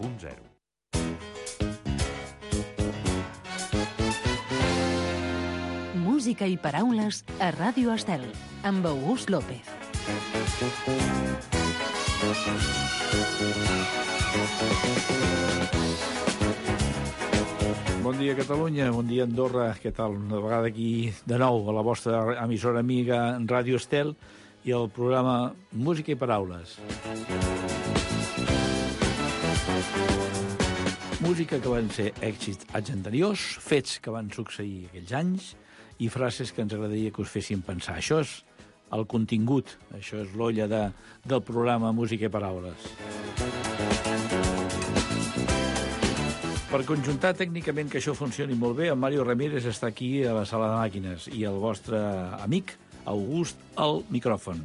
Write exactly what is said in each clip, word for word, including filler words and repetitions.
punt zero. Música i paraules a Ràdio Estel, amb August López. Bon dia, Catalunya. Bon dia, Andorra. Què tal? Una vegada aquí de nou a la vostra emissora amiga Ràdio Estel i el programa Música i Paraules. Música que van ser èxits anys anteriors, fets que van succeir aquells anys i frases que ens agradaria que us fessin pensar. Això és el contingut, això és l'olla de, del programa Música i Paraules. Per conjuntar tècnicament que això funcioni molt bé, en Mario Ramírez està aquí a la sala de màquines i el vostre amic, August, al micròfon.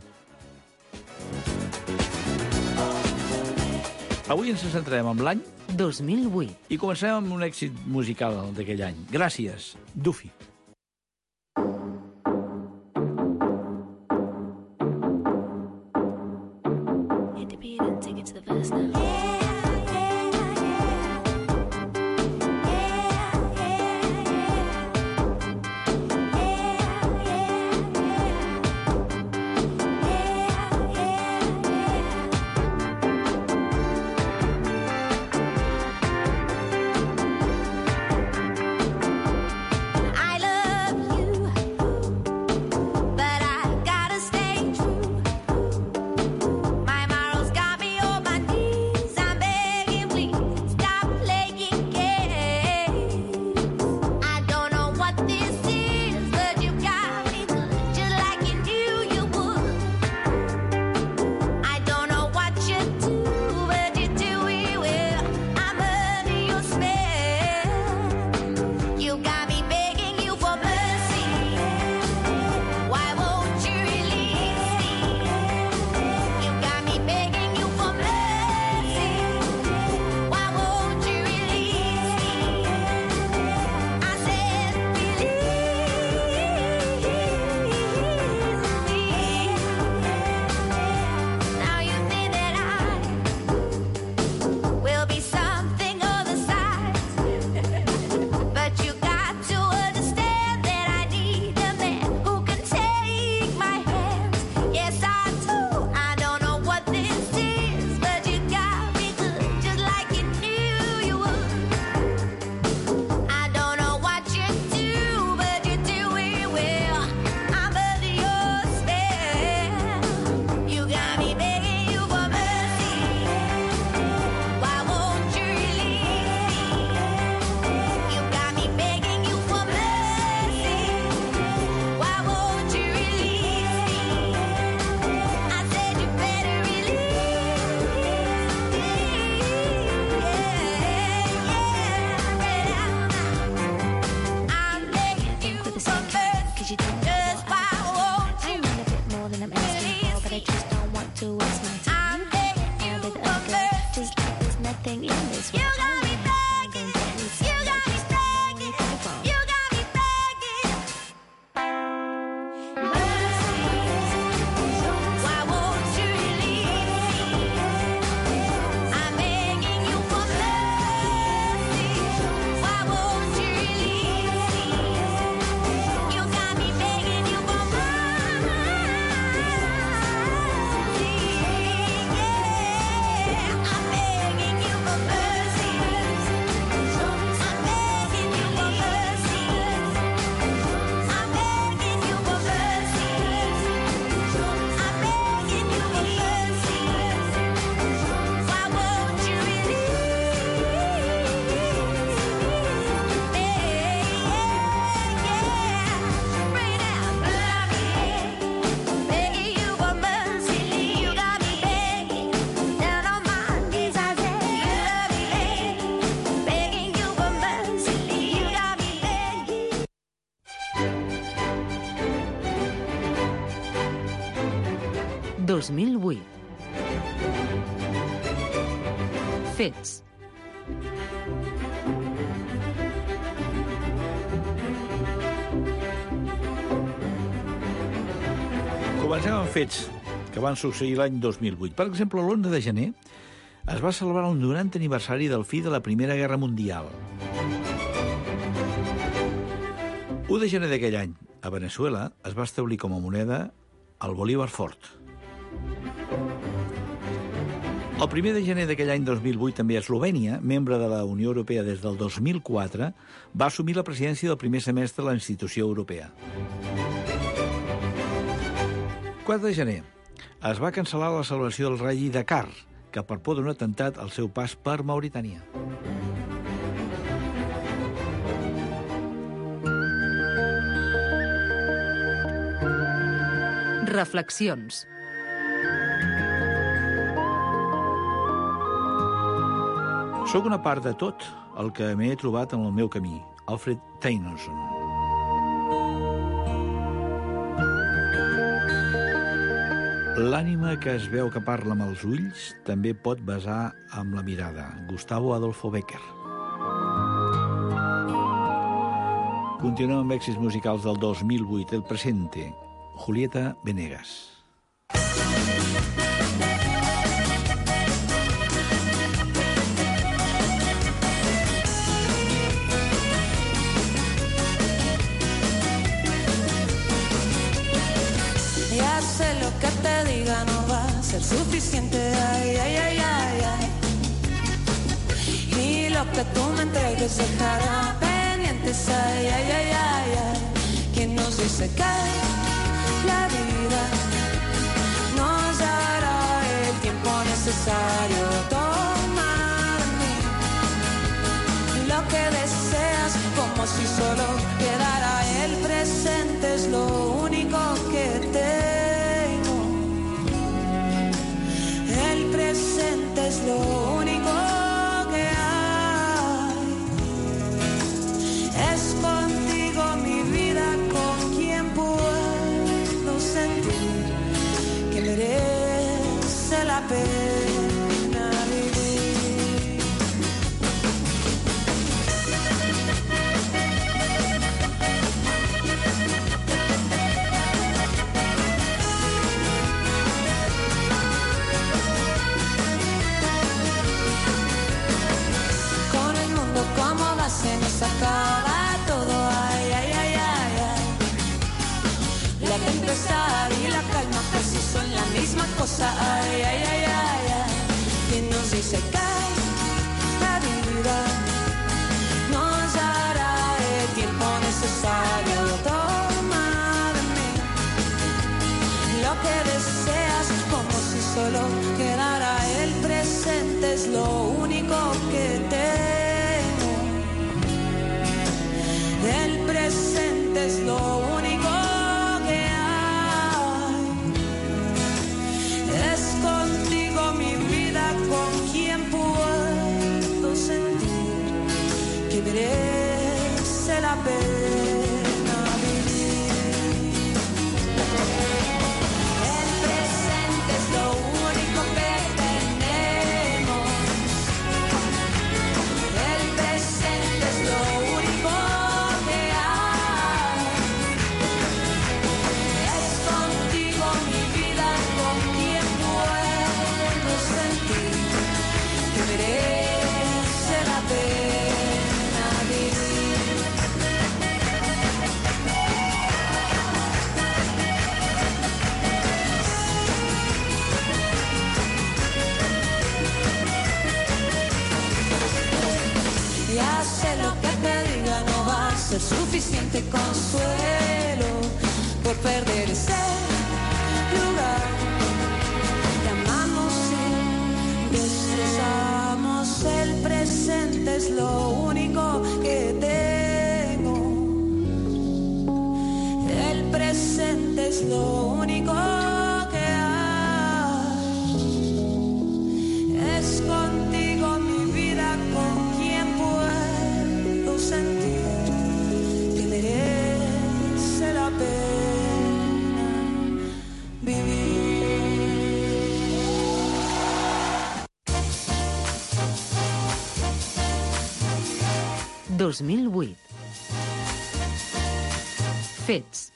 Avui ens centrarem en l'any dos mil vuit. I comencem amb un èxit musical d'aquell any. Gràcies, Duffy. Hit the beat and take it to the verse now. dos mil vuit. Fets. Comencem amb fets que van succeir l'any dos mil vuit. Per exemple, l'onze de gener Es va celebrar el norantè aniversari del fi de la Primera Guerra Mundial. l'u de gener d'aquell any, a Veneçuela, es va establir com a moneda el bolívar fort. El primer de gener d'aquell any dos mil vuit, també Eslovènia, membre de la Unió Europea des del dos mil quatre, va assumir la presidència del primer semestre de la institució europea. quatre de gener. Es va cancel·lar la celebració del Rally Dakar, que per por d'un atemptat al seu pas per Mauritània. Reflexions. Soc una part de tot el que m'he trobat en el meu camí. Alfred Tennyson. L'ànima que es veu que parla amb els ulls també pot besar amb la mirada. Gustavo Adolfo Bécquer. Continuem amb èxits musicals del dos mil vuit. El presente. Julieta Venegas. Ya sé lo que te diga no va a ser suficiente, ay, ay, ay, ay, ay. Y lo que tú me entregues dejará pendientes, ay, ay, ay, ay, ay. ¿Quién nos dice que la vida nos dará el tiempo necesario? Tomar lo que deseas como si solo quedara el presente, es lo único que tengo. El presente es lo único que hay. Es contigo mi vida, con quien puedo sentir que merece la pena vivir. Con el mundo como base nos acaba todo, ay, ay, ay, ay, ay. La tempestad y la calma casi son la misma cosa, ay, ay, ay, ay, ay. ¿Quién nos dice que la vida nos dará el tiempo necesario? Toma de mí lo que deseas como si solo quedara el presente, es lo único que tengo. El presente es lo único que hay. Es contigo mi vida, con quien puedo sentir que merece la pena vivir. El presente es lo único que tenemos. El presente es lo único que hay. Es contigo mi vida, con quien puedo sentir que merece la pena vivir. Ya sé lo que te diga no va a ser suficiente consuelo por perder ese lugar. Te amamos y destrozamos, el presente es lo único que tengo. El presente es lo único que hay. Es contigo mi vida, con quien puedo sentir que merece la pena vivir. dos mil vuit. Fets.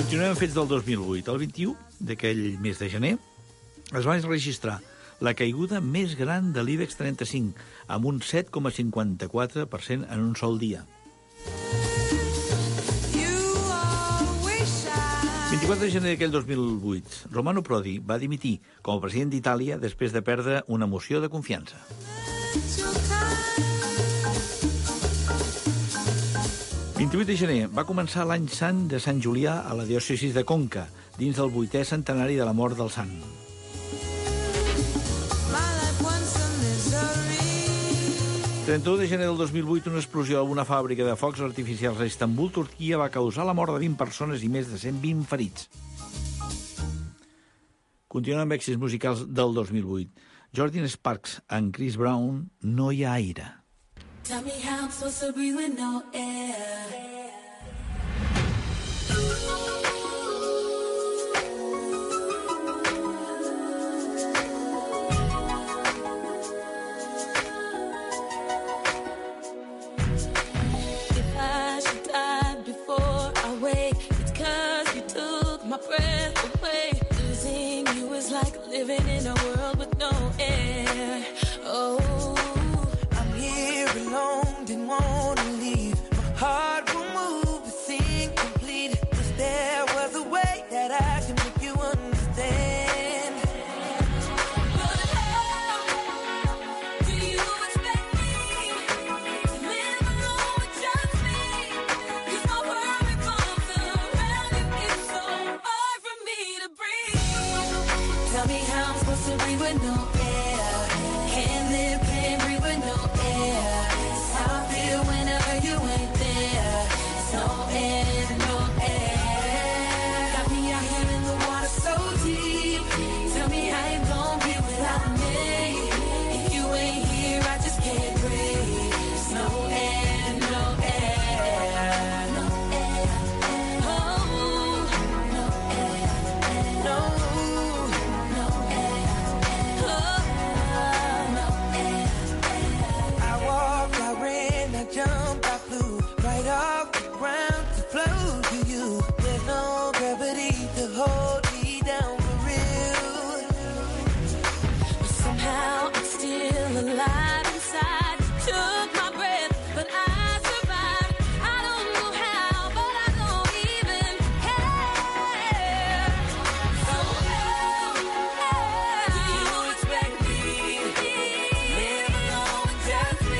Continuem amb fets del dos mil vuit. El vint-i-u d'aquell mes de gener es va registrar la caiguda més gran de l'IBEX trenta-cinc, amb un set coma cinquanta-quatre per cent en un sol dia. vint-i-quatre de gener d'aquell dos mil vuit, Romano Prodi va dimitir com a president d'Itàlia després de perdre una moció de confiança. vint-i-vuit de gener va començar l'any sant de Sant Julià a la diòcesi de Conca, dins del vuitè centenari de la mort del sant. trenta-u de gener del dos mil vuit, una explosió a una fàbrica de focs artificials a Istanbul, Turquia, va causar la mort de vint persones i més de cent vint ferits. Continuem amb èxits musicals del dos mil vuit. Jordan Sparks and Chris Brown, No hi ha aire. Tell me how I'm supposed to breathe with no air. If I should die before I wake, it's 'cause you took my breath away. Losing you is like living in a world with no air. Oh, alone, didn't want to leave. My heart will move, but seem complete. If there was a way that I can make you understand. But how do you expect me to live alone with just me? 'Cause my world revolves around you. It's so hard for me to breathe. Tell me how I'm supposed to breathe with no air. Can't live, can't breathe with no air. Whenever you ain't there, it's no air, no air. Got me out here in the water so deep. Tell me how you gon' be without me. If you ain't here, I just can't breathe. It's no air, no air, no air. Oh, no air, no, no air. Oh, no air. I walk, I ran, I jumped, I flew right off the ground to flow to you. There's no gravity to hold me down for real. But somehow I'm still alive inside. Took my breath, but I survived. I don't know how, but I don't even care. So how, how do you expect me to live alone with just me?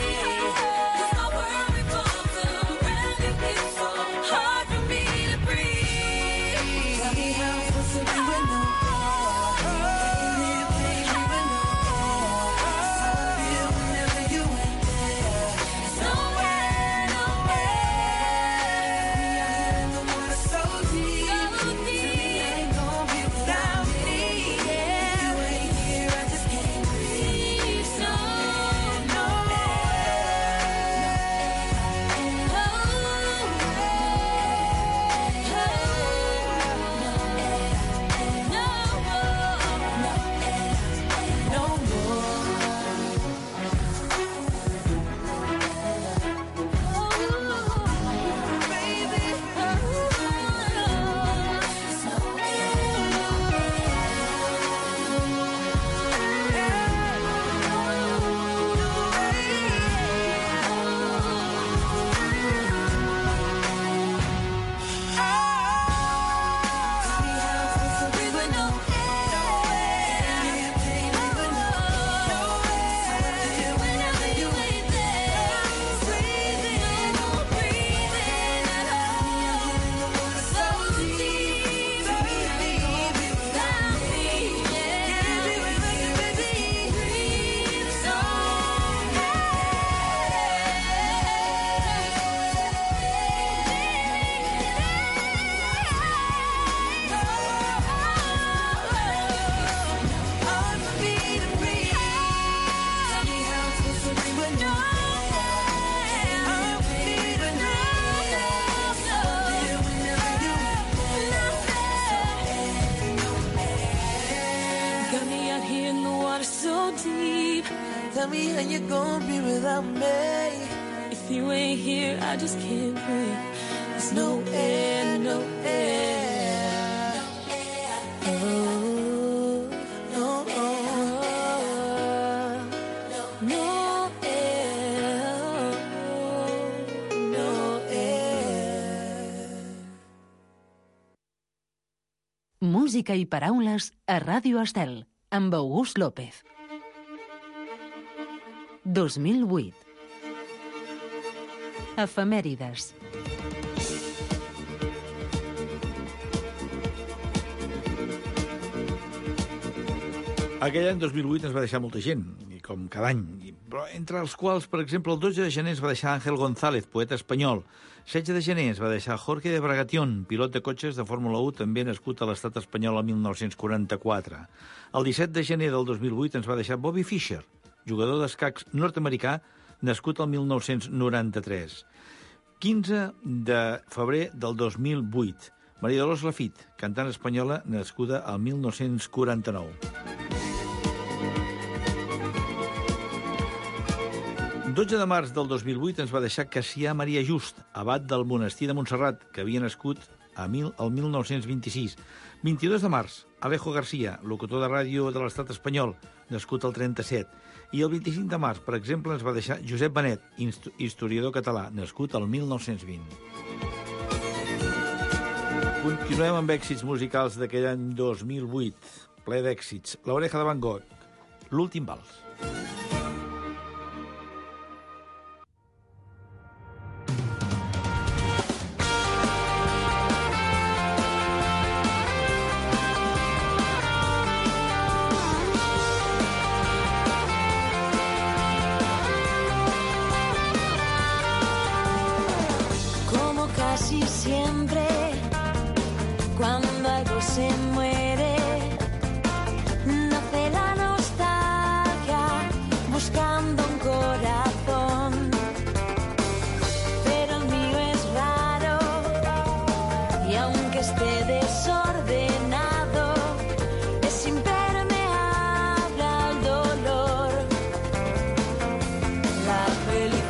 Tell me how you gonna be without me. If you ain't here, I just can't breathe. There's no air, no air. Música i paraules a Ràdio Estel, amb August López. dos mil vuit. Efemèrides. Aquell any dos mil vuit ens va deixar molta gent, i com cada any, però entre els quals, per exemple, el dotze de gener es va deixar Ángel González, poeta espanyol. setze de gener es va deixar Jorge de Bragation, pilot de cotxes de Fórmula u, també nascut a l'estat espanyol el mil nou-cents quaranta-quatre. El disset de gener del dos mil vuit ens va deixar Bobby Fischer, jugador d'escacs nord-americà, nascut el mil nou-cents noranta-tres. quinze de febrer del dos mil vuit, Maria Dolors Lafitte, cantant espanyola, nascuda al mil nou-cents quaranta-nou. dotze de març del dos mil vuit ens va deixar Cassià Maria Just, abat del monestir de Montserrat, que havia nascut a mil, el mil nou-cents vint-i-sis. vint-i-dos de març, Alejo García, locutor de ràdio de l'estat espanyol, nascut al trenta-set. I el vint-i-cinc de març, per exemple, ens va deixar Josep Benet, historiador català, nascut al mil nou-cents vint. Continuem amb èxits musicals d'aquell any dos mil vuit, ple d'èxits. La Oreja de Van Gogh, l'últim vals. Casi siempre, cuando algo se muere, nace la nostalgia buscando un corazón. Pero el mío es raro y aunque esté desordenado, es impermeable al dolor. La felicidad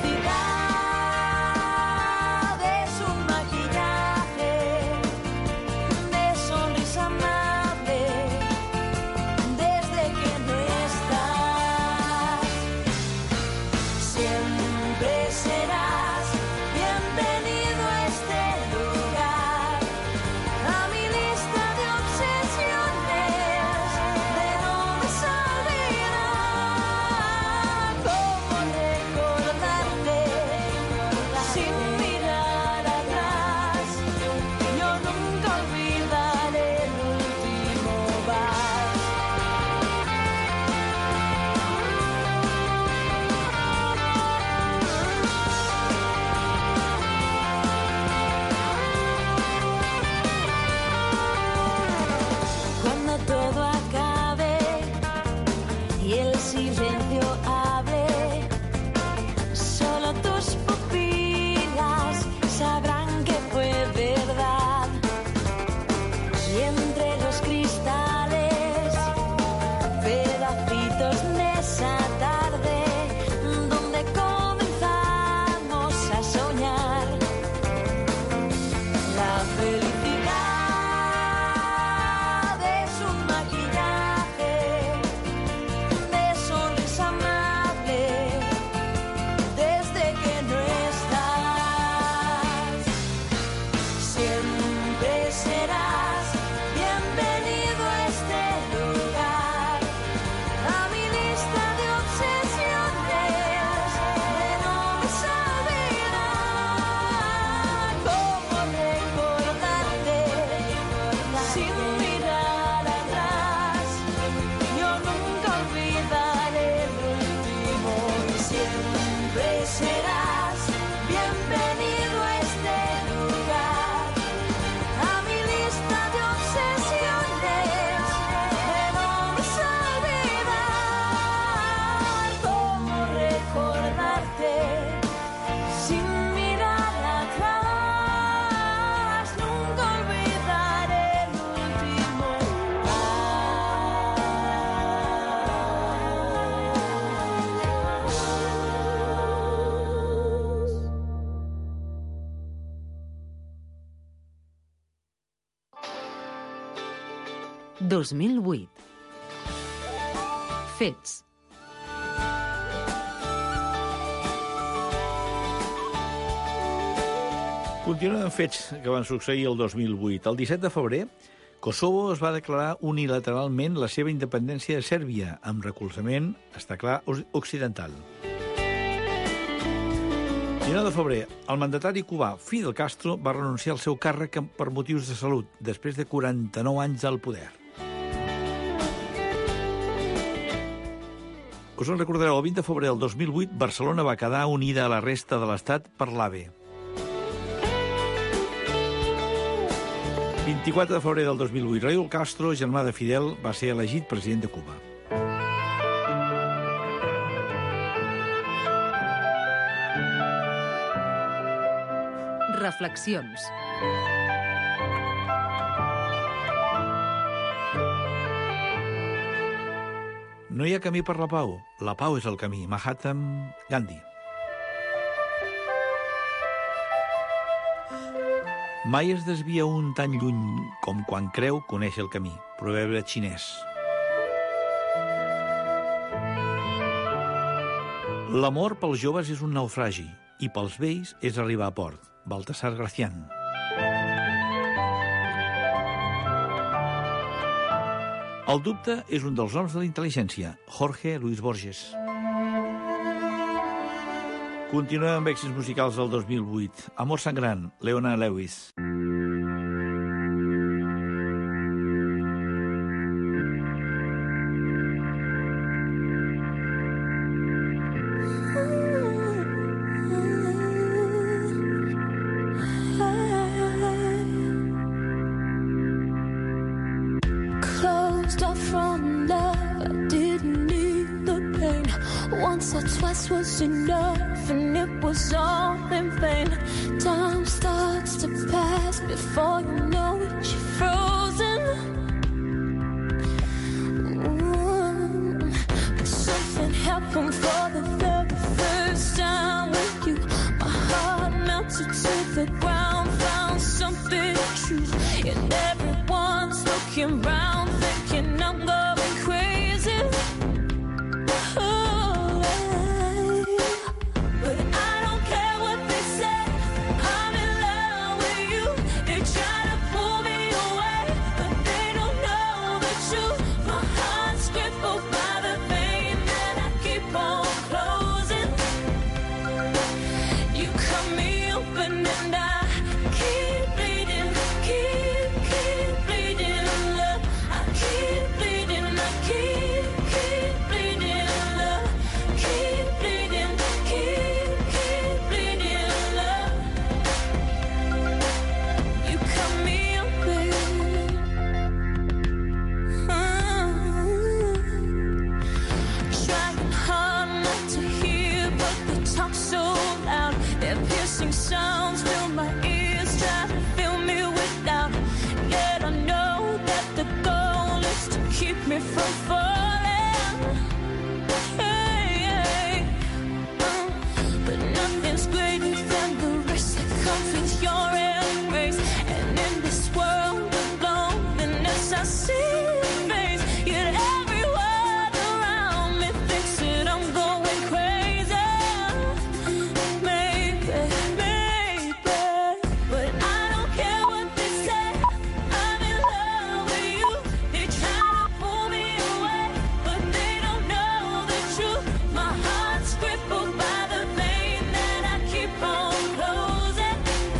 dos mil vuit. Fets. Continuem amb fets que van succeir el dos mil vuit. El disset de febrer Kosovo es va declarar unilateralment la seva independència de Sèrbia, amb recolzament, està clar, occidental. dinou de febrer, el mandatari cubà Fidel Castro va renunciar al seu càrrec per motius de salut, després de quaranta-nou anys al poder. Us en recordareu, el vint de febrer del dos mil vuit, Barcelona va quedar unida a la resta de l'Estat per l'AVE. vint-i-quatre de febrer del dos mil vuit, Raúl Castro, germà de Fidel, va ser elegit president de Cuba. Reflexions. No hi ha camí per la pau. La pau és el camí. Mahatma Gandhi. Mai es desvia un tan lluny com quan creu conèixer el camí. Proverbi xinès. L'amor pels joves és un naufragi i pels vells és arribar a port. Baltasar Gracián. El dubte és un dels noms de la intel·ligència. Jorge Luis Borges. Continuem amb èxits musicals del dos mil vuit. Amor sangrant, Leona Lewis. From love, I didn't need the pain. Once or twice was enough, and it was all in vain. Time starts to pass before you know it, you're frozen. Ooh. But something happened for the very first time with you. My heart melted to the ground, found something true, and everyone's looking round, thinking I'm going crazy. Oh, but I don't care what they say. I'm in love with you. They try to pull me away, but they don't know the truth. My heart's crippled by the pain that I keep on closing. You cut me open and I keep bleeding, keep, keep bleeding. Love, I keep bleeding, I keep, keep bleeding. Love, keep bleeding, keep, keep bleeding. Love, you cut me open. Trying hard not to hear, but they talk so loud. Their piercing sounds fill my ears, try to fill me with doubt. Yet I know that the goal is to keep me from falling. Hey, hey. Uh, but nothing's greater than the risk that comes with your embrace. And in this world of loneliness, I see your face. Yet everyone around me thinks that I'm going crazy. Maybe, maybe, but I don't care what they say. I'm in love with you. They try to pull me away, but they don't know the truth. My heart's crippled by the pain that I keep on closing.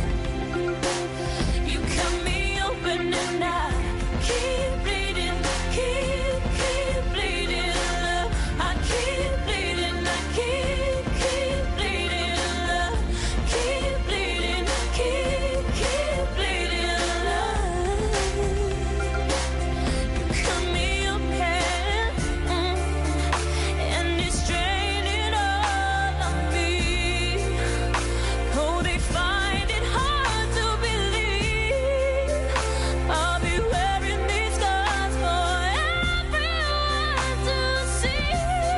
You cut me open and I keep bleeding, keep, keep bleeding. Love, I keep bleeding, I keep, keep bleeding. Love, keep bleeding, keep, keep bleeding. Love, you cut me open, mm, and it's draining all of me. Oh, they find it hard to believe I'll be wearing these scars for everyone to see.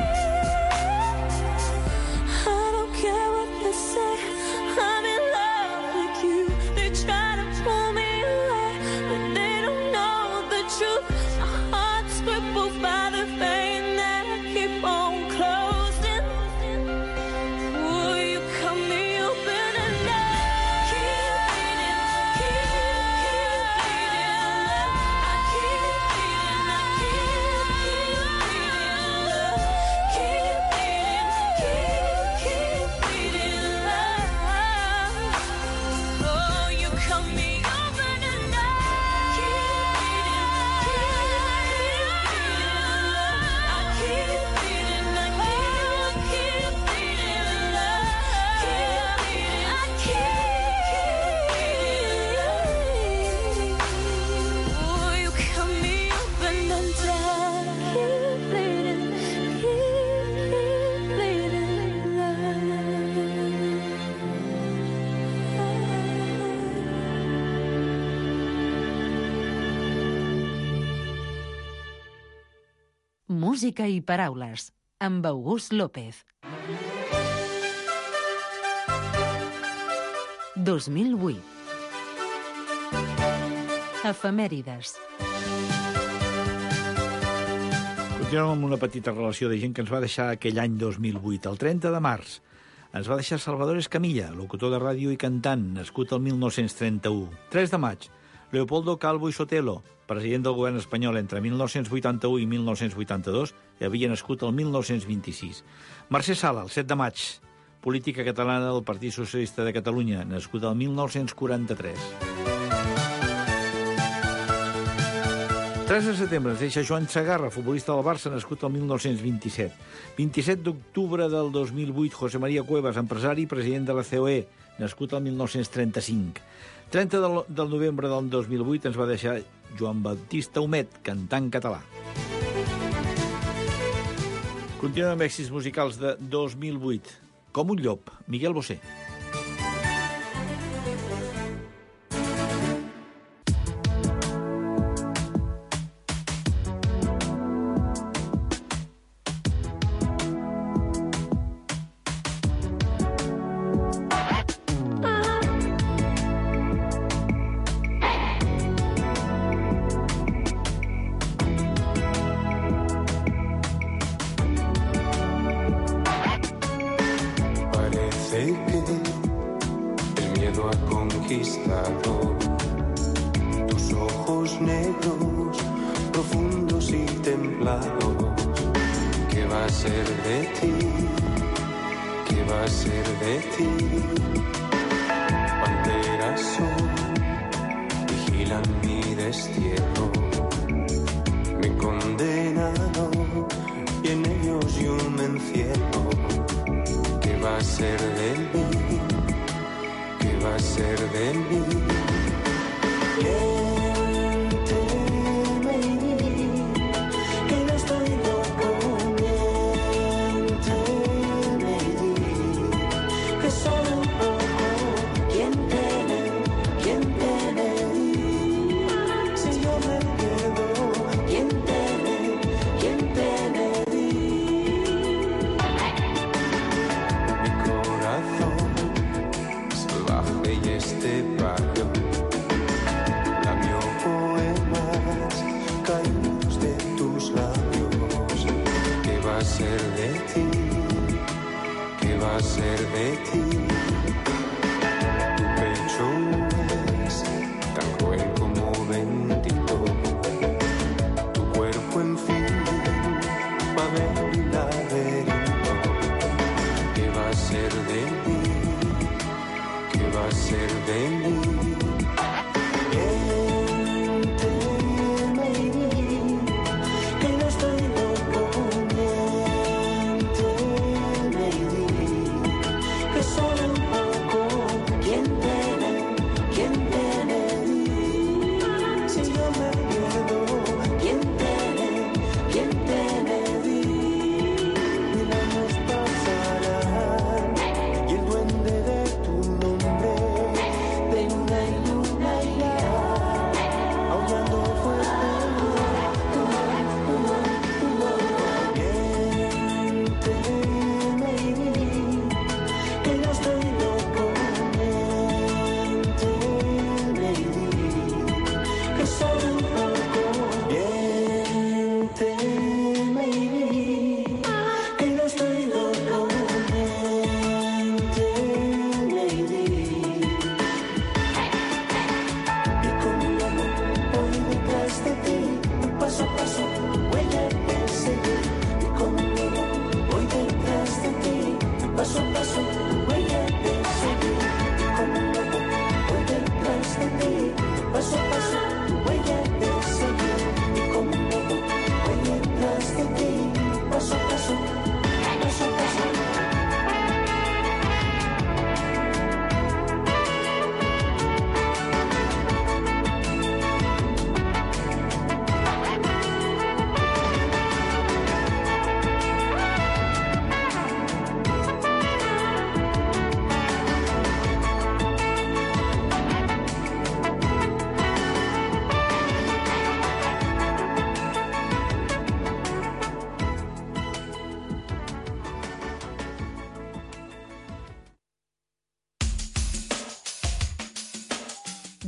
I don't care what they say. I'm in love with you. They try to pull me away, but they don't know the truth. My heart's crippled by the pain that I keep on closing. Will you cut me open and I keep bleeding, keep, keep bleeding. I Música i paraules, amb August López. dos mil vuit. Efemèrides. Continuem amb una petita relació de gent que ens va deixar aquell any dos mil vuit. El trenta de març ens va deixar Salvador Escamilla, locutor de ràdio i cantant, nascut el mil nou-cents trenta-u. tres de maig, Leopoldo Calvo i Sotelo, president del govern espanyol entre mil nou-cents vuitanta-u i mil nou-cents vuitanta-dos, i havia nascut el mil nou-cents vint-i-sis. Mercè Sala, el set de maig, política catalana del Partit Socialista de Catalunya, nascut el mil nou-cents quaranta-tres. tres de setembre ens deixa Joan Segarra, futbolista del Barça, nascut el mil nou-cents vint-i-set. vint-i-set d'octubre del dos mil vuit, José María Cuevas, empresari i president de la C O E, nascut el mil nou-cents trenta-cinc. trenta del novembre del dos mil vuit ens va deixar Joan Baptista Humet, cantant català. Continuem amb èxits musicals de dos mil vuit. Com un llop, Miguel Bosé. Tus ojos negros, profundos y templados. ¿Qué va a ser de ti? ¿Qué va a ser de ti? Panteras son, vigilan mi destierro. Me he condenado y en ellos yo me encierro. ¿Qué va a ser de mí? ¿Qué va a ser de mí? Miénteme, que no estoy loco. Miénteme, que solo un poco. Miénteme, miénteme, si yo me pierdo. Miénteme, miénteme, mi corazón salvaje y este barrio lamió poemas caídos de tus labios. ¿Qué va a ser de ti? ¿Qué va a ser de ti? Tu pecho es tan cruel como bendito. Tu cuerpo en fin va a ver un laberinto. ¿Qué va a ser de mí? ¿Qué va a ser de mí? Miénteme, que no estoy loco. Miénteme, que solo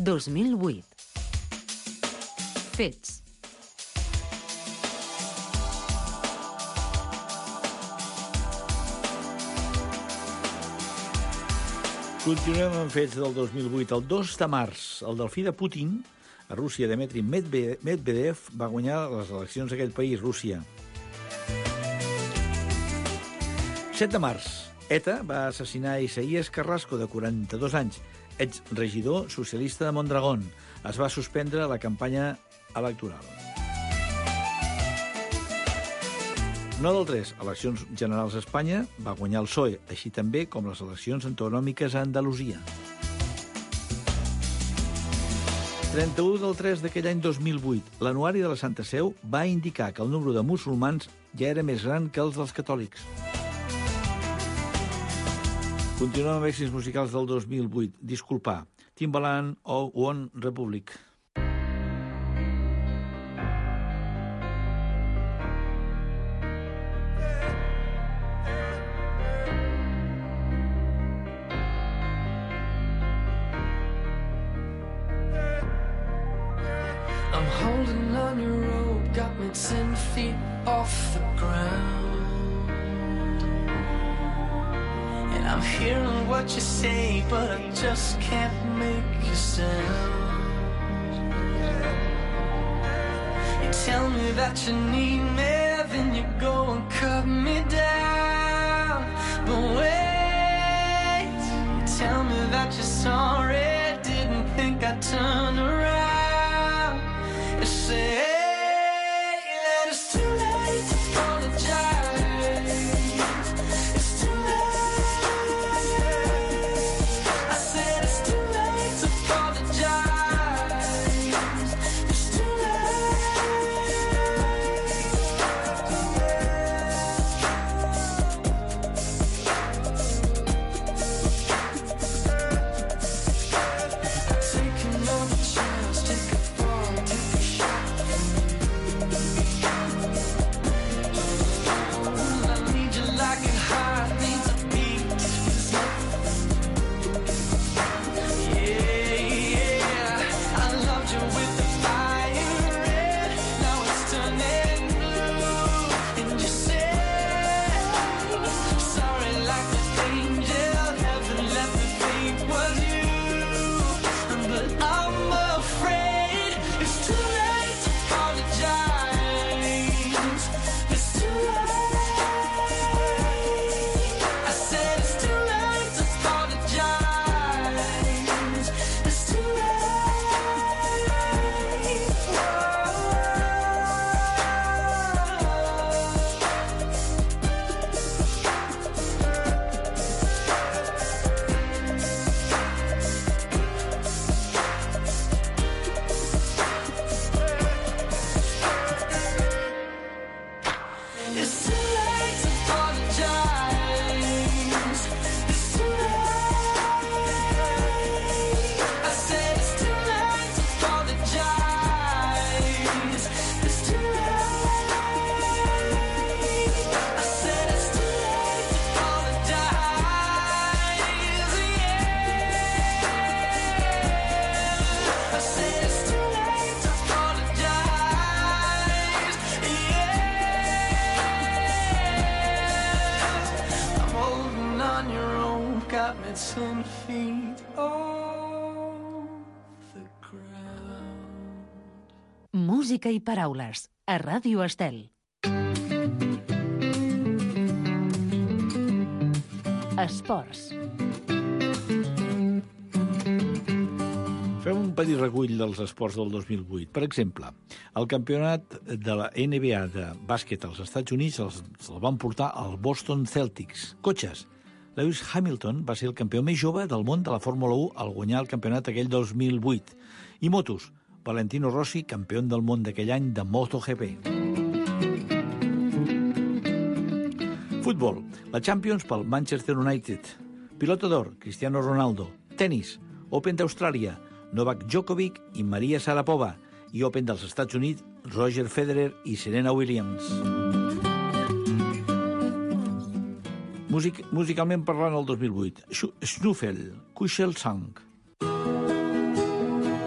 dos mil vuit. Fets. Continuem amb fets del dos mil vuit. El dos de març, el delfí de Putin, a Rússia, Dmitry Medvedev, va guanyar les eleccions d'aquell país, Rússia. set de març, ETA va assassinar Isaías Carrasco, de quaranta-dos anys, exregidor socialista de Mondragón. Es va suspendre la campanya electoral. nou del tres, eleccions generals a Espanya, va guanyar el P S O E, així també com les eleccions autonòmiques a Andalusia. trenta-u del tres d'aquell any dos mil vuit, l'anuari de la Santa Seu va indicar que el número de musulmans ja era més gran que els dels catòlics. Continuem amb èxits musicals del dos mil vuit. Disculpar. Timbaland o One Republic. I'm holding on your rope, got me ten feet off the ground. And I'm hearing what you say, but I just can't make a sound. You tell me that you need me, then you go and cut me down. But wait, you tell me that you're sorry, didn't think I'd turn around. You say that it's too late to apologize. It's too late. I said it's too late to apologize. It's too late. Taking another chance, take a fall, take a shot. I need you like a heart needs a beat. Yeah, yeah. I loved you with the fire red. Now it's turning blue. And you say sorry like an angel. Heaven let me think was you. But I'm afraid it's too late to apologize. It's too late. I said it's too late to apologize. It's too late. It's too late to apologize. It's too late. I said it's too late to apologize. It's too late. I said it's too late to apologize. Yeah. I said it's too late to apologize. Yeah. I'm holding on your own, got me ten feet off the ground. Música i paraules, a Ràdio Estel. Esports. Fem un petit recull dels esports del dos mil vuit. Per exemple, el campionat de la N B A de bàsquet als Estats Units els, el van portar al Boston Celtics. Cotxes. Lewis Hamilton va ser el campió més jove del món de la Fórmula u al guanyar el campionat aquell dos mil vuit. I motos. Valentino Rossi, campió del món d'aquell any de MotoGP. Futbol. La Champions pel Manchester United. Pilota d'or, Cristiano Ronaldo. Tenis. Open d'Austràlia, Novak Djokovic i Maria Sharapova. I Open dels Estats Units, Roger Federer i Serena Williams. Music, musicalment parlant, el dos mil vuit. Schnuffel, Kuschel Sang.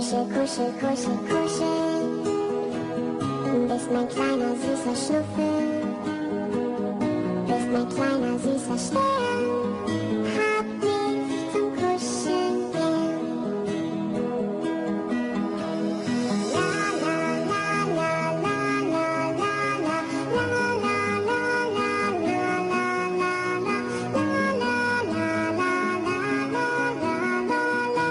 Kuschel, kuschel, kuschel, kuschel. Bist mein kleiner süßer Schnuffel. Bist mein kleiner süßer Stern. Hab dich zum Kuscheln gern. La la la la la la la la la la la la la la la la la la la.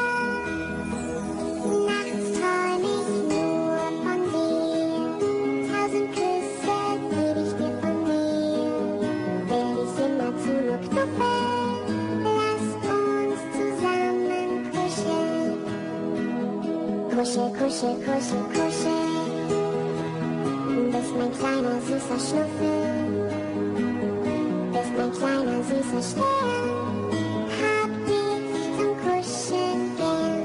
Nachts träum ich nur von dir. Tausend Küsse geb ich dir von mir. Will dich immerzu nur knuffeln. Lass uns zusammen kuscheln. Kuschel, kuschel, kuschel, kuschel. Bist mein kleiner süßer Schnuffel. Bist mein kleiner süßer Stern. Hab dich zum Kuscheln gern.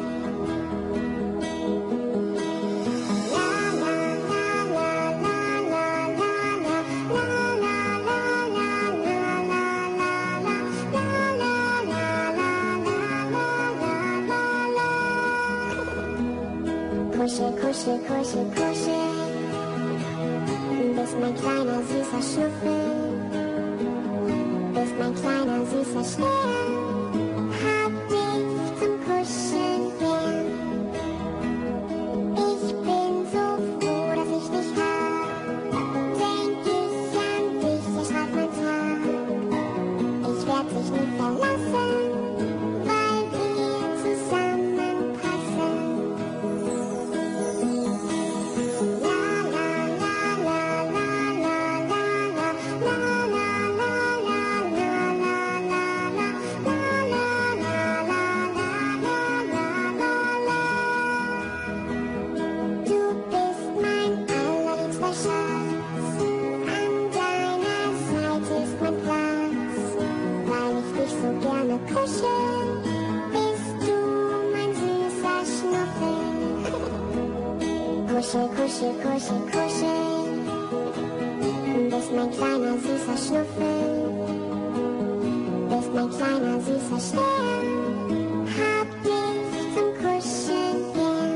La la la la la la la la la la la la la la la la la la. Kuschel, kuschel, kuschel, kuschel. Bist mein kleiner süßer Schnuffel. Bist mein kleiner süßer Stern. Hab dich zum Kuscheln gern. Ich bin so froh, dass ich dich hab. Denk ich an dich, ich schreib mein Tag. Ich werd dich nie verlassen, weil wir zusammenpassen. La la la la la la la la la la la la la la la la Du bist mein allerliebster Schatz. An deiner Seite ist mein Platz. Weil ich dich so gerne kuschel, bist du mein süßer Schnuffel. Kuschel, kuschel, kuschel, kuschel. Bist mein kleiner süßer Schnuffel. Bist mein kleiner süßer Stern. Hab dich zum Kuscheln gern.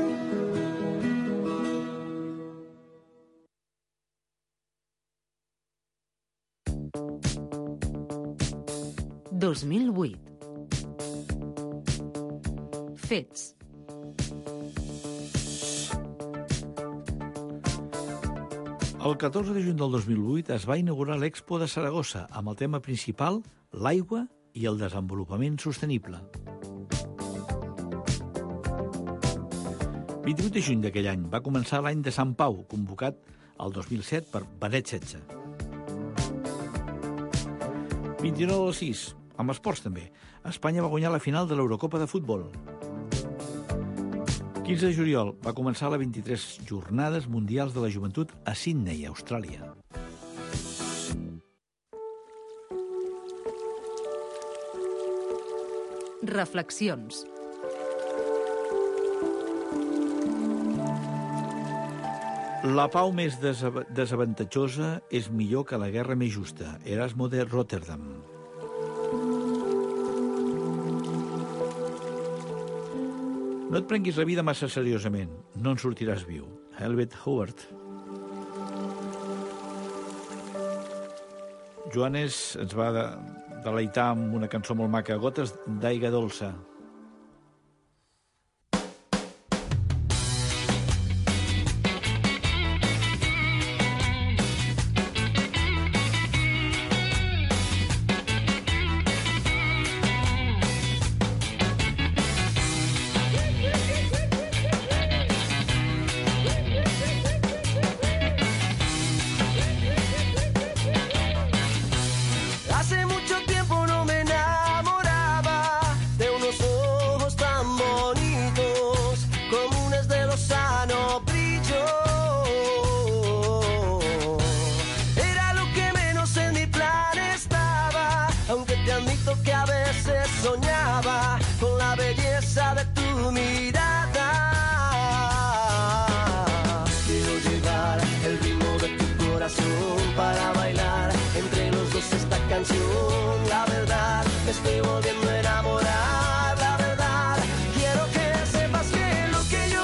dos mil vuit. Fets. El catorze de juny del dos mil vuit es va inaugurar l'Expo de Saragossa amb el tema principal l'aigua i el desenvolupament sostenible. vint-i-vuit de juny d'aquell any va començar l'any de Sant Pau, convocat el dos mil set per Benet setze. vint-i-nou del sis, amb esports també, Espanya va guanyar la final de l'Eurocopa de futbol. quinze de juliol va començar les vint-i-tres Jornades Mundials de la Joventut a Sydney, Austràlia. Reflexions. La pau més desava- desavantatjosa és millor que la guerra més justa. Erasmo de Rotterdam. No et prenguis la vida massa seriosament. No en sortiràs viu. Helvet Howard. Joanes ens va de- deleitar amb una cançó molt maca, Gotes d'aigua dolça. Hace mucho tiempo no me enamoraba de unos ojos tan bonitos, comunes de lozano brillo. Era lo que menos en mi plan estaba, aunque te admito que a veces soñaba con la belleza de tu mirada. Quiero llevar el ritmo de tu corazón para bailar entre los dos esta canción. La verdad, me estoy volviendo a enamorar. La verdad, quiero que sepas que lo que yo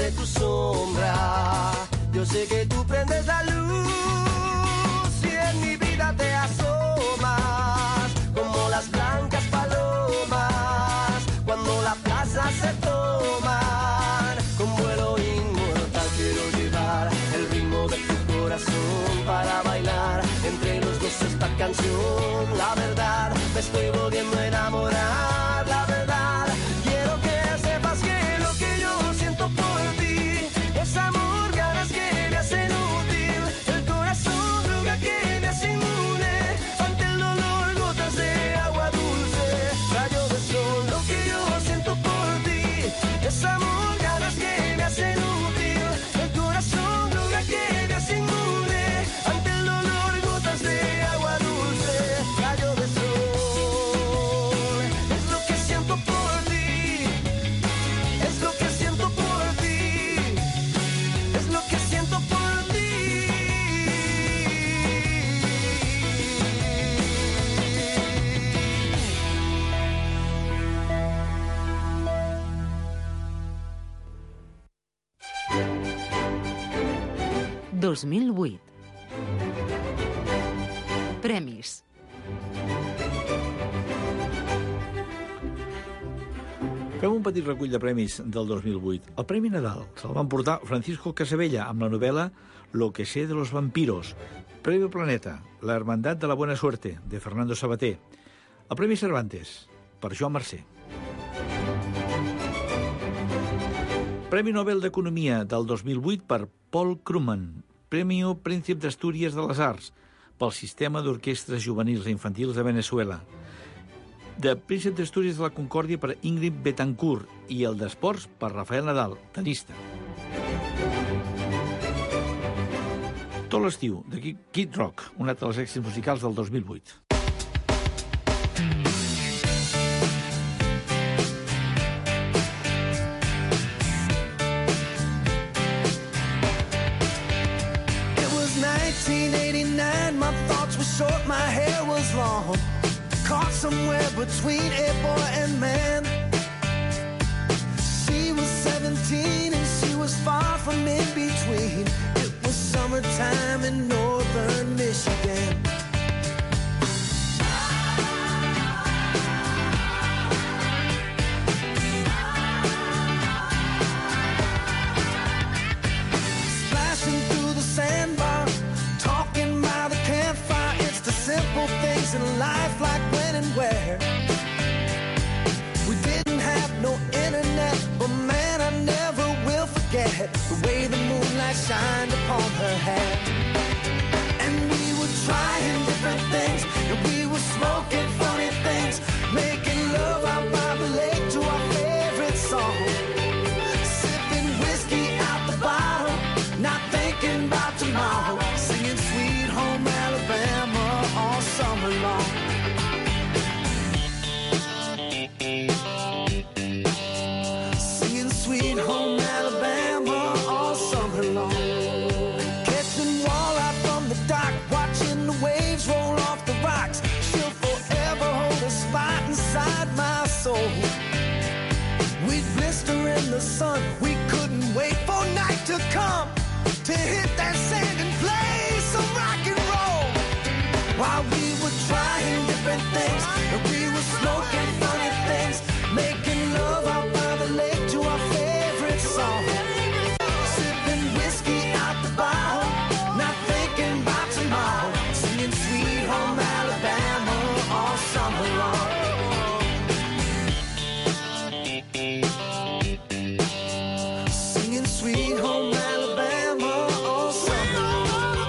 de tu sombra. Yo sé que tú prendes la luz y en mi vida te asomas como las blancas palomas cuando la plaza se toman. Con vuelo inmortal quiero llevar el ritmo de tu corazón para bailar entre los dos esta canción. La verdad, me estoy volviendo a enamorar. La verdad, quiero que sepas que lo que yo siento por ti es amor, ganas que me hacen útil, el corazón droga que me hace inmune ante el dolor, gotas de agua dulce, rayo de sol. Lo que yo siento por ti es amor, ganas que me hacen útil, el corazón droga que me hace inmune ante el dolor, gotas de agua dulce, rayo de sol. Es lo que siento por ti, es lo que siento por ti, es lo que siento por ti. dos mil vuit. Premis. Fem un petit recull de premis del dos mil vuit. El Premi Nadal se'l van portar Francisco Casabella amb la novel·la Lo que sé de los vampiros. Premi Planeta, La hermandad de la buena suerte, de Fernando Sabater. El Premi Cervantes, per Joan Mercè. Premi Nobel d'Economia del dos mil vuit per Paul Krugman. Premi Príncep d'Astúries de les Arts pel Sistema d'Orquestres Juvenils i Infantils de Venezuela. De Príncep d'Astúries de la Concòrdia per Ingrid Betancourt i el d'Esports per Rafael Nadal, tenista. Tot l'estiu, de Kid Rock, un altre dels èxits musicals del dos mil vuit. nineteen eighty-nine, my thoughts were short, my hair was long, caught somewhere between a boy and man. She was seventeen and she was far from in between. It was summertime in northern Michigan. Splashing through the sandbar, talking by the campfire. It's the simple things in life, like when and where. We didn't have no internet, but man, I never will forget the way the moonlight shined upon her hair. And we were trying different things, and we were smoking funny things, making love out by the lake to our favorite song, sipping whiskey out the bottle, not thinking about tomorrow, singing Sweet Home Alabama all summer long. Singing Sweet Home Alabama all summer long. Catching walleye from the dock, watching the waves roll off the rocks. She'll forever hold a spot inside my soul. We'd blister in the sun, we couldn't wait for night to come to hit that sand and play some rock and roll. While we were trying different things, and we were smoking funny things, making love out by the lake to our favorite song, sipping whiskey out the bottle, not thinking about tomorrow, singing Sweet Home Alabama all summer long. Singing Sweet Home Alabama all summer long.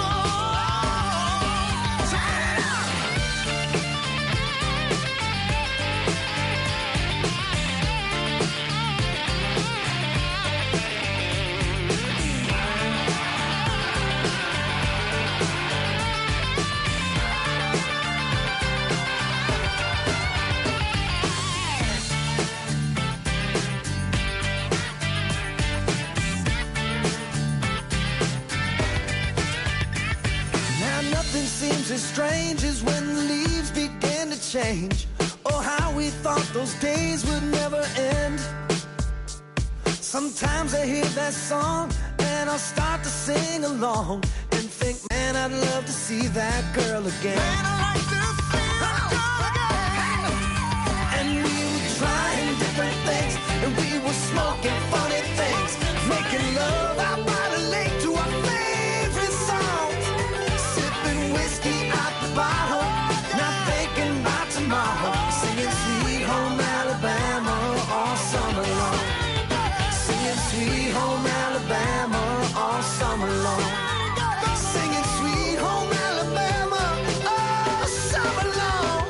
Now nothing seems as strange as when the leaves begin to change. Oh, how we thought those days would never end. Sometimes I hear that song and I'll start to sing along and think, man, I'd love to see that girl again. Man, I like to see that girl again. And we were trying different things and we were smoking funny things, making love out by the lake to our favorite songs, sipping whiskey out the bottle, not thinking about tomorrow, singing Sweet Home Alabama all summer long. Sweet Home Alabama all summer long. Singing Sweet Home Alabama all summer long.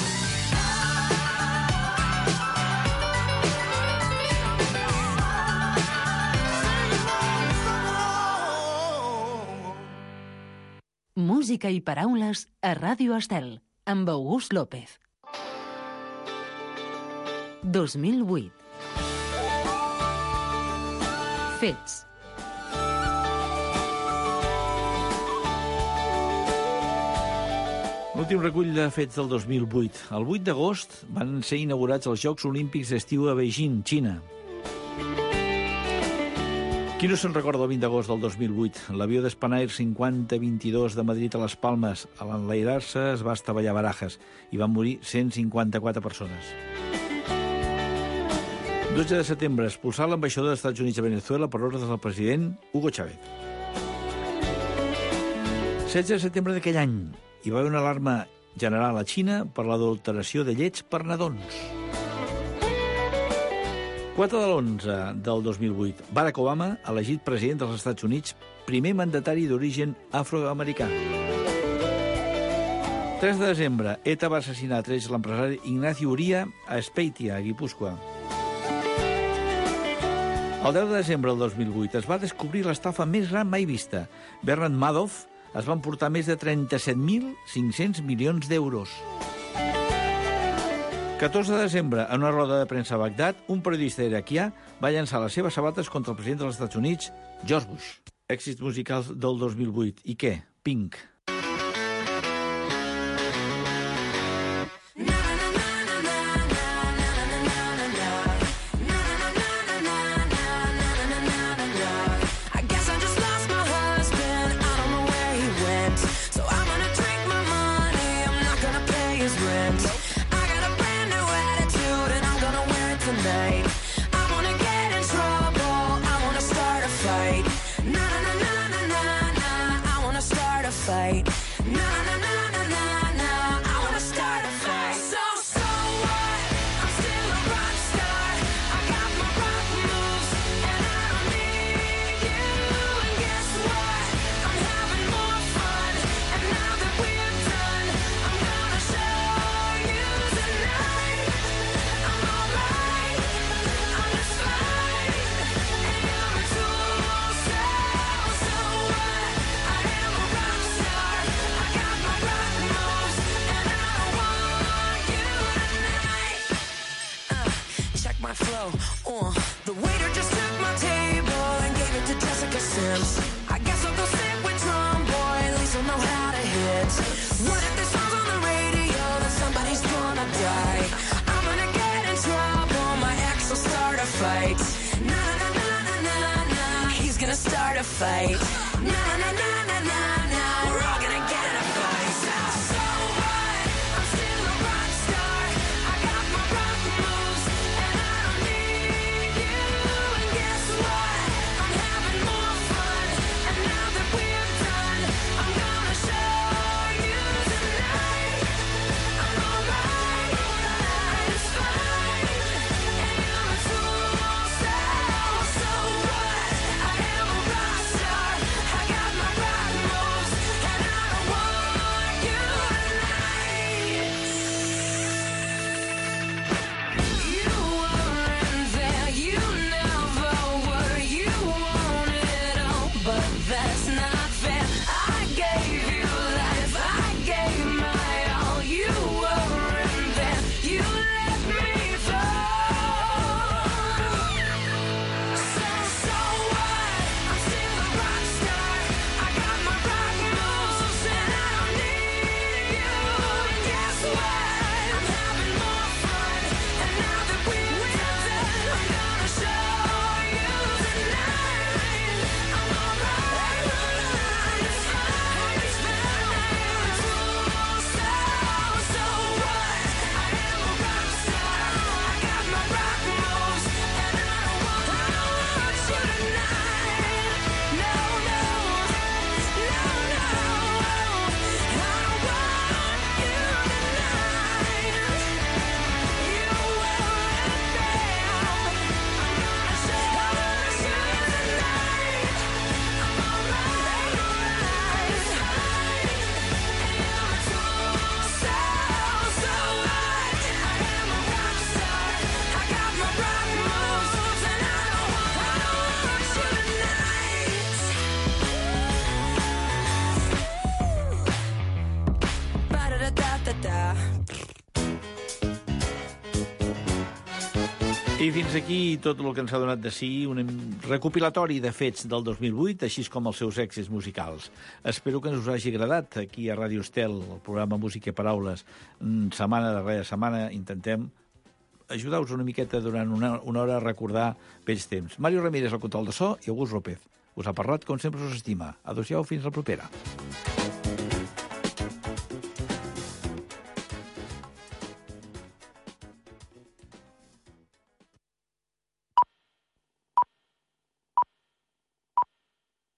Música i paraules a Ràdio Estel, amb August López. dos mil vuit. Fets. L'últim recull de fets del dos mil vuit. El vuit d'agost van ser inaugurats els Jocs Olímpics d'estiu a Beijing, Xina. Qui no se'n recorda el vint d'agost del dos mil vuit? L'avió d'Spanair cinquanta vint-i-dos de Madrid a les Palmes, a l'enlairar-se es va estavellar a Barajas i van morir cent cinquanta-quatre persones. dotze de setembre, expulsar l'ambaixador dels Estats Units a Venezuela per ordre del president Hugo Chávez. setze de setembre d'aquell any, hi va haver una alarma general a Xina per l'adulteració de llets per nadons. quatre de l'onze del dos mil vuit, Barack Obama, elegit president dels Estats Units, primer mandatari d'origen afroamericà. tres de desembre, ETA va assassinar a trets l'empresari Ignacio Uría a Espeitia, a Guipúscoa. El deu de desembre del dos mil vuit es va descobrir l'estafa més gran mai vista. Bernard Madoff es va emportar més de trenta-set mil cinc-cents milions d'euros. catorze de desembre, en una roda de premsa a Bagdad, un periodista iraquià va llançar les seves sabates contra el president dels Estats Units, George Bush. Èxits musicals del dos mil vuit. I què? Pink. Fight. Na na na na na na. I wanna start a fight. So so what? I'm still a rock star. I got my rock moves and I don't need you. And guess what? I'm having more fun. And now that we're done, I'm gonna show you tonight. I'm alright. I'm just fine. And you're a tool. So so what? I am a rock. My flow, uh, the waiter just took my table and gave it to Jessica Sims. I guess I'll go sit with Drum Boy, at least I'll know how to hit. What if this song's on the radio, then somebody's gonna die? I'm gonna get in trouble, my ex will start a fight. Na na na na na na, he's gonna start a fight. Na na na na na na, we're all gonna get in a fight. So, so what? I'm still a rock star. I got my rock moves. So, so what? I am a rock star. I got my rock moves. I fins aquí tot el que ens ha donat de si, un recopilatori de fets del dos mil vuit, així com els seus èxits musicals. Espero que ens us hagi agradat aquí a Ràdio Estel, el programa Música i Paraules. Setmana darrere setmana intentem ajudar-vos una miqueta durant una, una hora a recordar vells temps. Mario Ramírez, al control de so, i August López. Us ha parlat, com sempre us estima. Adéu-siau, fins la propera.